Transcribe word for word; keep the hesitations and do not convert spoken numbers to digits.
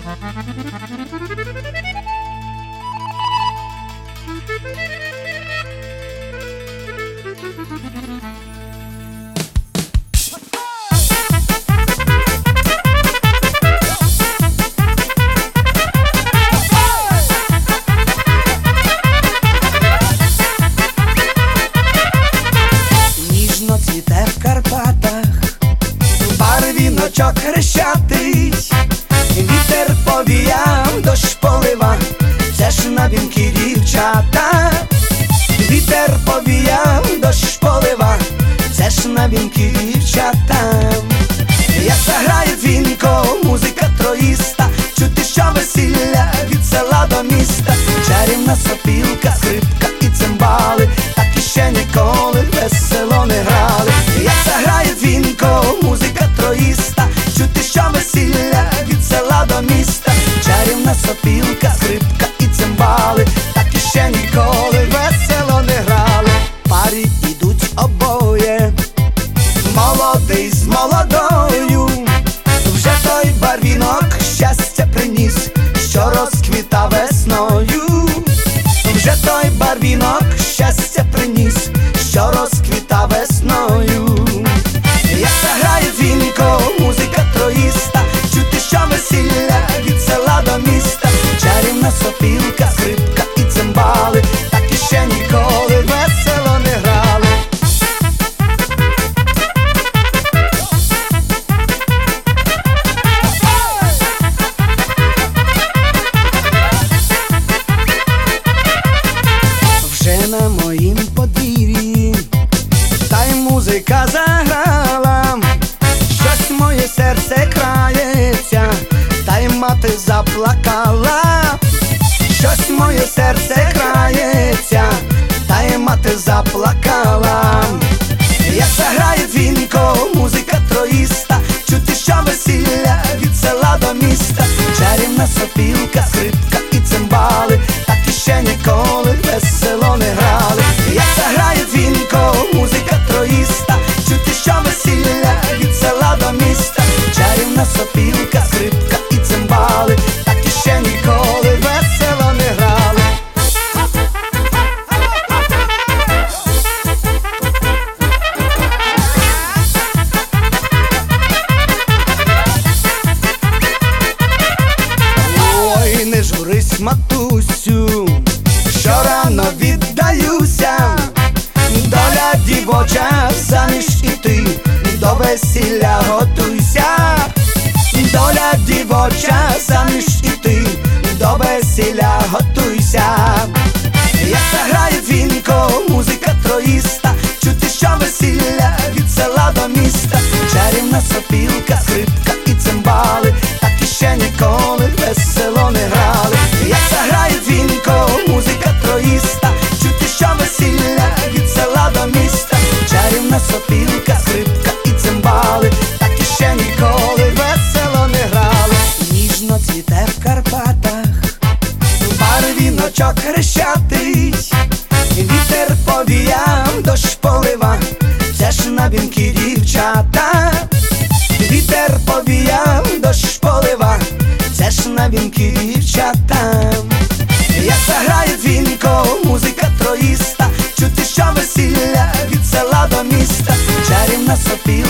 Ніжно цвіте в Карпатах барвіночок хрещатий, вітер повіяв, дощ полива, це ж на вінки дівчата. Вітер повіяв, дощ полива, це ж на вінки дівчата. Як заграє дзвінко, музика троїста, чути, що весілля від села до міста. Чарівна сопілка, скрипка і цимбали, так іще ніколи весело не грали. Як заграє дзвінко, музика троїста, чути, що весілля від села до міста. Чарівна сопілка, скрипка і цимбали, так іще ніколи весело не грали. Парі ідуть обоє, молодий з молодою, вже той барвінок щастя приніс, що розквіта весною. Вже той барвінок щастя приніс, що розквіта весною. Як заграє дзвінко, музика троїста, чути, що весілля від села до міста. Чарівна сопілка, скрипка і цимбали, так іще ніколи весело не грали. Вже на моїм подвір'ї та й музика заграла, щось моє серце крається, та й мати заплакала. Щось моє серце крається, та й мати заплакала. Як заграє дзвінко, музика троїста, чути, що весілля від села до міста. Чарівна сопілка, скрипка і цимбали, так іще ніколи весело не грали. Як заграє дзвінко, музика троїста, чути, що весілля від села до міста. Чарівна сопілка, скрипка і цимбали, так іще ніколи весело не грали. Ой, не журись, матусю, що рано віддаюся. Доля дівоча, заміж іти, до весілля готуйся. Доля дівоча, заміж іти, до весілля готуйся. Як заграє дзвінко, музика троїста, чути, що весілля від села до міста. Чарівна сопілка, скрипка і цимбали, так іще ніколи весело не грали. Як заграє дзвінко, музика троїста, чути, що весілля від села до міста. Чарівна сопілка, скрипка і цимбали, так іще ніколи весело не грали. Ніжно цвіте в Карпатах барвіночок хрещатий, вітер повіяв, дощ полива, це ж на вінки дівчата. Вітер повіяв, дощ полива, це ж на вінки дівчата. Як заграє дзвінко, музика троїста, чути, що весілля від села до міста. Чарівна сопілка,